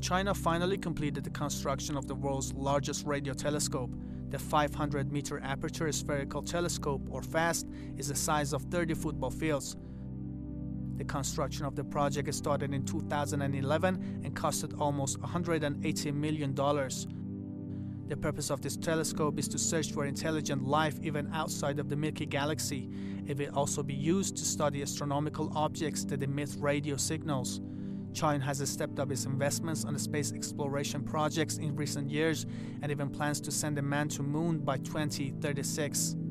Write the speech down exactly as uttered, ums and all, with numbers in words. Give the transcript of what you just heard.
China finally completed the construction of the world's largest radio telescope. The five hundred meter aperture spherical telescope, or FAST, is the size of thirty football fields. The construction of the project started in two thousand eleven and costed almost one hundred eighty million dollars. The purpose of this telescope is to search for intelligent life even outside of the Milky Galaxy. It will also be used to study astronomical objects that emit radio signals. China has stepped up its investments on the space exploration projects in recent years and even plans to send a man to the moon by twenty thirty-six.